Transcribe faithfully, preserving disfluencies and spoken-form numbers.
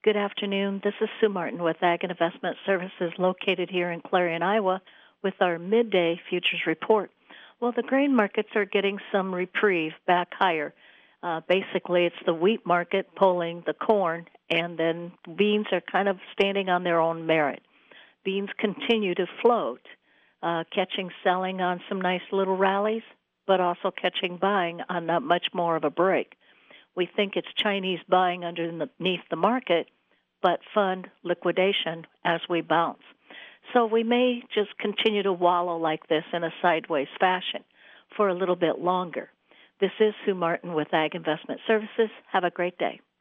Good afternoon. This is Sue Martin with Ag and Investment Services located here in Clarion, Iowa, with our midday futures report. Well, the grain markets are getting some reprieve back higher. Uh, basically, it's the wheat market pulling the corn, and then beans are kind of standing on their own merit. Beans continue to float, uh, catching selling on some nice little rallies, but also catching buying on not much more of a break. We think it's Chinese buying underneath the market, but fund liquidation as we bounce. So we may just continue to wallow like this in a sideways fashion for a little bit longer. This is Sue Martin with Ag Investment Services. Have a great day.